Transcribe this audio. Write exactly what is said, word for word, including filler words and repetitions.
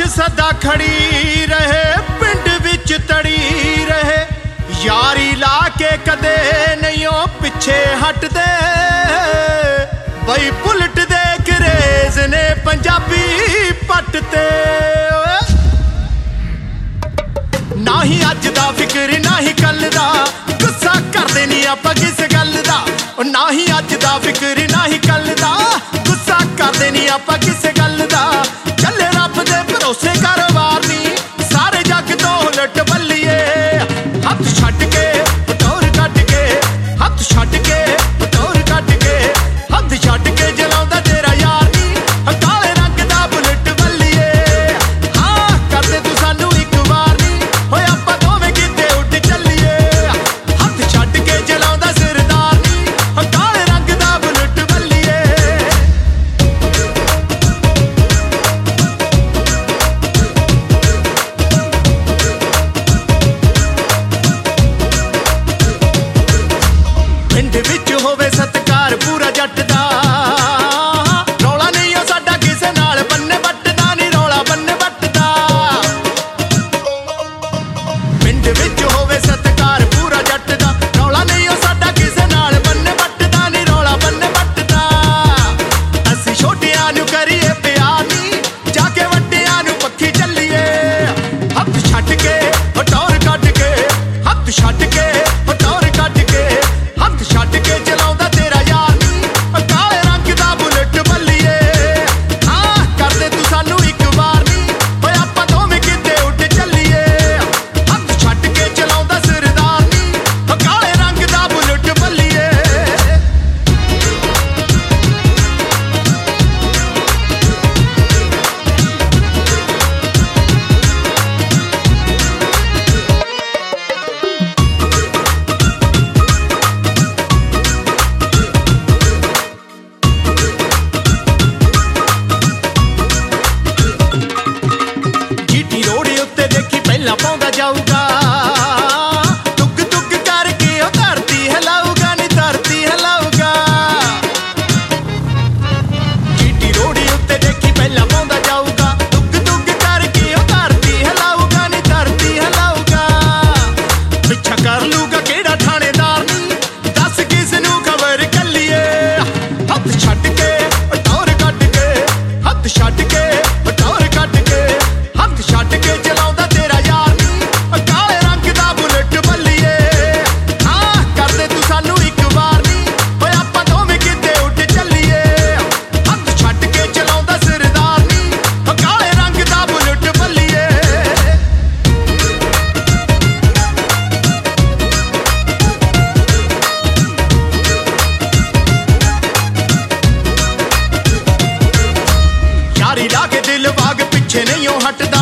सदा खड़ी रहे, पिंड विच तड़ी रहे, यारी ला के कदे नहीं पिछे हटदे। बई बुलट दे करेज ने पंजाबी पटते। ना ही अज दा फिक्र ना ही कल दा, गुस्सा करदे नहीं आपां किस गल दा। ना ही अज दा फिक्र ना ही कल दा, गुस्सा करदे नहीं आपां किस गल दा। चले रब दे भरोसे कारोबार नी, सारे जग तो उलट बल्लिए। हथ छड्ड के पटोर कट के, हथ छड्ड के पटोर कट के, हथ छड्ड के जलाउंदा तेरा यार नी, काले रंग दा बुलेट बल्लिए। हाँ करदे तू सानू इक बार नी, होए आपां दोवें किते उड चलिए। हथ छड्ड के जलाउंदा सरदार नी, काले रंग दा बुलेट बल्लिए। पिंड विच होवे सत्कार पूरा जट दा, रौला नहीं ओ साडा किसे नाल बन्ने बट्टदा नी, रौला बन्ने बट्टदा। पिंड विच होवे सत्कार पूरा जट दा, रौला नहीं ओ साडा किसे नाल बन्ने बट्टदा नी, रौला बन्ने बट्टदा। असीं छोटियां नूं करिए प्यार नी, जाके वड्डियां नूं पक्खी चलिए। हथ छड्ड के टौर कट के, हथ छड्ड के टौर कट के, हथ छड्ड के चलाउंदा तेरा यार नी, काले रंग दा बुलेट बल्लिए। हाँ करदे तू सानू इक बार नी, होए आपां दोवें किते उड चलिए। हथ छड्ड के चलाउंदा सरदार नी, काले रंग दा बुलेट बल्लिए। जीटी रोड उत्ते देखी पहला पाउंदा जाऊगा, टुक टुक करके ओ धरती हिलाऊगा नी, धरती हिलाऊगा। जीटी रोड उत्ते देखी पहला पाउंदा जाऊगा, टुक टुक करके ओ धरती हिलाऊगा नी, धरती हिलाऊगा। पिछा कर लूगा केड़ा थानेदार नी, दस किस नूं खबर कल्लिए। हथ छड्ड के टौर कट के, हथ छड्ड के टौर कट के, हथ छड्ड के चलाउंदा तेरा यार नी, काले रंग दा बुलेट बल्लिए। हाँ करदे तू सानू इक बार नी, होए आपां दोवें किते उड चलिए। हथ छड्ड के चलाउंदा सरदार नी, काले रंग दा बुलेट बल्लिए। यारी ला के दिल बाग पिछे नहीं हटदा।